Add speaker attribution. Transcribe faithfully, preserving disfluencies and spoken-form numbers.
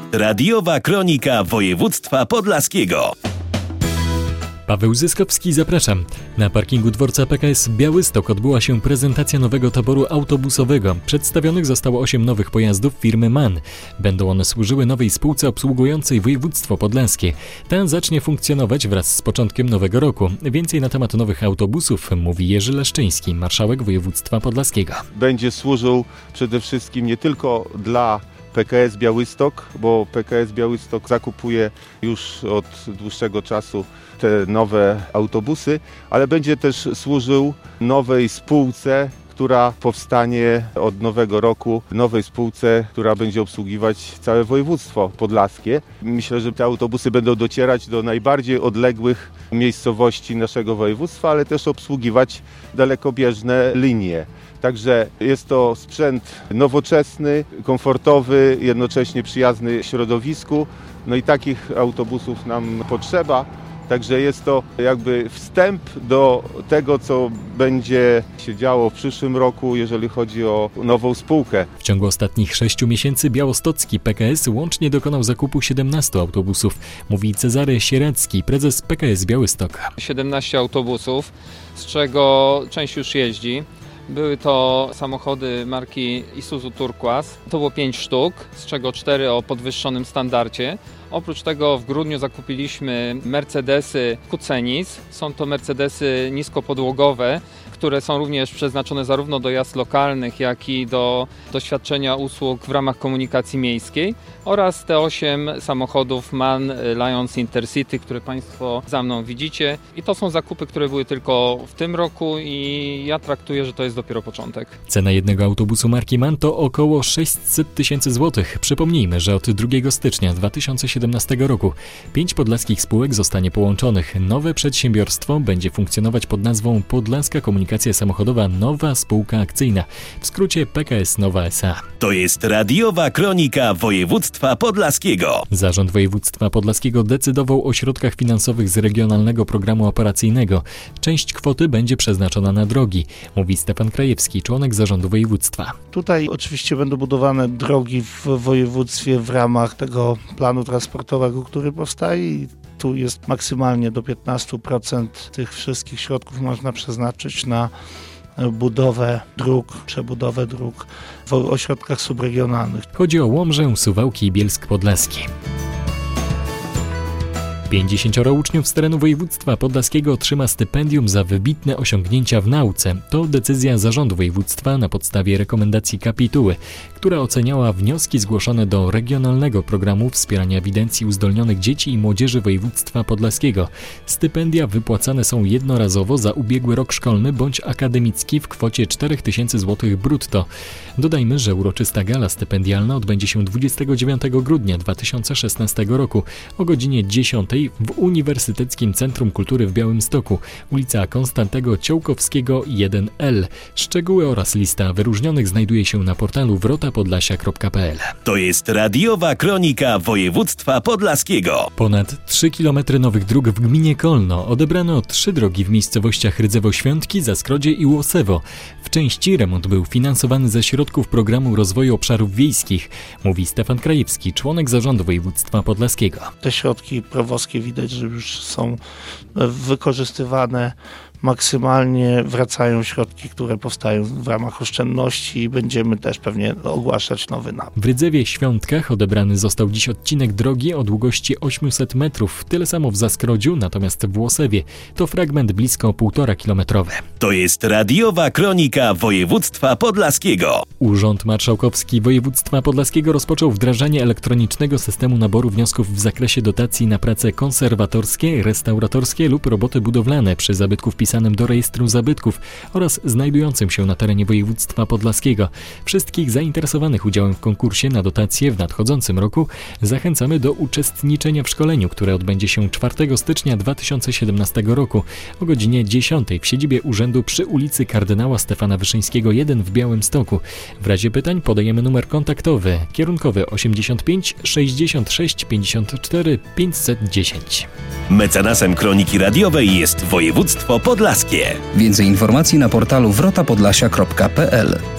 Speaker 1: Radiowa Kronika Województwa Podlaskiego.
Speaker 2: Paweł Zyskowski, zapraszam. Na parkingu dworca P K S Białystok odbyła się prezentacja nowego taboru autobusowego. Przedstawionych zostało osiem nowych pojazdów firmy MAN. Będą one służyły nowej spółce obsługującej województwo podlaskie. Ta zacznie funkcjonować wraz z początkiem nowego roku. Więcej na temat nowych autobusów mówi Jerzy Leszczyński, marszałek województwa podlaskiego.
Speaker 3: Będzie służył przede wszystkim nie tylko dla P K S Białystok, bo P K S Białystok zakupuje już od dłuższego czasu te nowe autobusy, ale będzie też służył nowej spółce, która powstanie od nowego roku, nowej spółce, która będzie obsługiwać całe województwo podlaskie. Myślę, że te autobusy będą docierać do najbardziej odległych miejscowości naszego województwa, ale też obsługiwać dalekobieżne linie. Także jest to sprzęt nowoczesny, komfortowy, jednocześnie przyjazny środowisku. No i takich autobusów nam potrzeba. Także jest to jakby wstęp do tego, co będzie się działo w przyszłym roku, jeżeli chodzi o nową spółkę.
Speaker 2: W ciągu ostatnich sześciu miesięcy białostocki P K S łącznie dokonał zakupu siedemnastu autobusów, mówi Cezary Sieradzki, prezes P K S Białystok.
Speaker 4: siedemnaście autobusów, z czego część już jeździ. Były to samochody marki Isuzu Turquoise. To było pięć sztuk, z czego cztery o podwyższonym standardzie. Oprócz tego w grudniu zakupiliśmy Mercedesy Kucenis. Są to Mercedesy niskopodłogowe, które są również przeznaczone zarówno do jazd lokalnych, jak i do doświadczenia usług w ramach komunikacji miejskiej. Oraz te osiem samochodów MAN Lions Intercity, które Państwo za mną widzicie. I to są zakupy, które były tylko w tym roku i ja traktuję, że to jest dopiero początek.
Speaker 2: Cena jednego autobusu marki MAN to około sześćset tysięcy złotych. Przypomnijmy, że od drugiego stycznia dwa tysiące siedemnastego roku pięć podlaskich spółek zostanie połączonych. Nowe przedsiębiorstwo będzie funkcjonować pod nazwą Podlaska Komunikacja Samochodowa Nowa Spółka Akcyjna, w skrócie P K S Nowa S A.
Speaker 1: To jest Radiowa Kronika Województwa Podlaskiego.
Speaker 2: Zarząd Województwa Podlaskiego decydował o środkach finansowych z Regionalnego Programu Operacyjnego. Część kwoty będzie przeznaczona na drogi, mówi Stefan Krajewski, członek zarządu województwa.
Speaker 5: Tutaj oczywiście będą budowane drogi w województwie w ramach tego planu transportowego, który powstaje i tu jest maksymalnie do piętnaście procent tych wszystkich środków można przeznaczyć na budowę dróg, przebudowę dróg w ośrodkach subregionalnych.
Speaker 2: Chodzi o Łomżę, Suwałki i Bielsk Podlaski. pięćdziesięcioro uczniów z terenu województwa podlaskiego otrzyma stypendium za wybitne osiągnięcia w nauce. To decyzja zarządu województwa na podstawie rekomendacji kapituły, która oceniała wnioski zgłoszone do Regionalnego Programu Wspierania Ewidencji Uzdolnionych Dzieci i Młodzieży Województwa Podlaskiego. Stypendia wypłacane są jednorazowo za ubiegły rok szkolny bądź akademicki w kwocie cztery tysiące złotych brutto. Dodajmy, że uroczysta gala stypendialna odbędzie się dwudziestego dziewiątego grudnia dwa tysiące szesnastego roku o godzinie dziesiątej w Uniwersyteckim Centrum Kultury w Białymstoku, ulica Konstantego Ciołkowskiego jeden L. Szczegóły oraz lista wyróżnionych znajduje się na portalu wrota podlasia kropka p l.
Speaker 1: To jest Radiowa Kronika Województwa Podlaskiego.
Speaker 2: Ponad trzy kilometry nowych dróg w gminie Kolno. Odebrano trzy drogi w miejscowościach Rydzewo-Świątki, Zaskrodzie i Łosewo. W części remont był finansowany ze środków Programu Rozwoju Obszarów Wiejskich, mówi Stefan Krajewski, członek zarządu województwa podlaskiego.
Speaker 5: Te środki prowoskie widać, że już są wykorzystywane maksymalnie, wracają środki, które powstają w ramach oszczędności i będziemy też pewnie ogłaszać nowy napęd.
Speaker 2: W Rydzewie-Świątkach odebrany został dziś odcinek drogi o długości osiemset metrów, tyle samo w Zaskrodziu, natomiast w Łosewie to fragment blisko półtora kilometrowy.
Speaker 1: To jest Radiowa Kronika Województwa Podlaskiego.
Speaker 2: Urząd Marszałkowski Województwa Podlaskiego rozpoczął wdrażanie elektronicznego systemu naboru wniosków w zakresie dotacji na prace konserwatorskie, restauratorskie lub roboty budowlane przy zabytku wpisanym do rejestru zabytków oraz znajdującym się na terenie województwa podlaskiego. Wszystkich zainteresowanych udziałem w konkursie na dotacje w nadchodzącym roku zachęcamy do uczestniczenia w szkoleniu, które odbędzie się czwartego stycznia dwa tysiące siedemnastego roku o godzinie dziesiątej w siedzibie urzędu przy ulicy Kardynała Stefana Wyszyńskiego jeden w Białymstoku. W razie pytań podajemy numer kontaktowy kierunkowy osiemdziesiąt pięć sześćdziesiąt sześć pięćdziesiąt cztery pięćset dziesięć.
Speaker 1: Mecenasem Kroniki Radiowej jest województwo podlaskie.
Speaker 6: Więcej informacji na portalu wrota podlasia kropka p l.